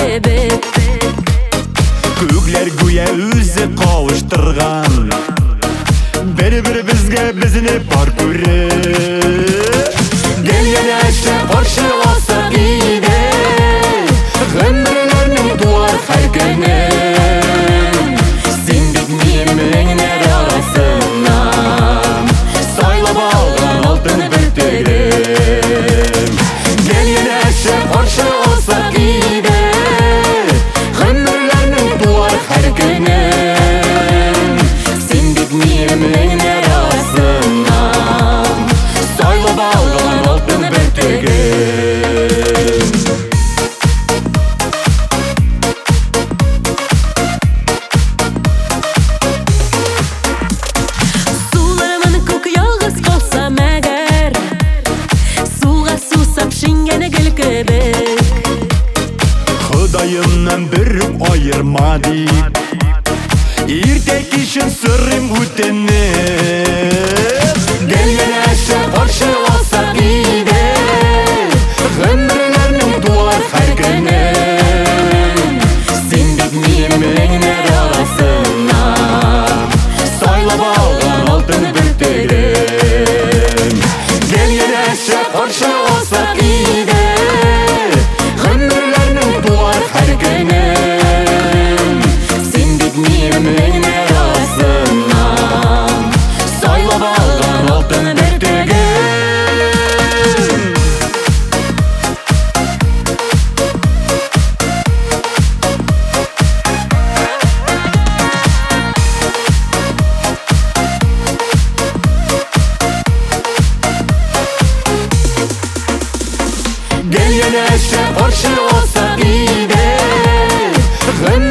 кебек. Көглер гуя өзі қауыштырған, бір-бір бізге бізіне бар көре. Келген әші қаршы олса кейде, ғұмырларының туар қай күні. Сен бек менің әр арасынан, сайлап алған алтын бір тегім. Келген әші қаршы олса кейде, ғұмырларының туар қай күні. Сен бек менің әр арасынан, сайлап алған алтын бір тегім. Суларымын көк ялғыз қалсам әгер, суға сусап шингені гүл кебек. Құдайымнан біріп айырма дейіп, ерте кешін сұрым өтініп. Келген әші қаршы олса кейде, ғұмырларының туар қай күні. Сен бек менің әр арасынан, сайлап алған алтын бір тегім. Келген әші қаршы олса кейде, ғұмырларының туар қай күні. Сен бек менің әр арасынан, сайлап алған алтын бір тегім. Келген әші қаршы олса кейде,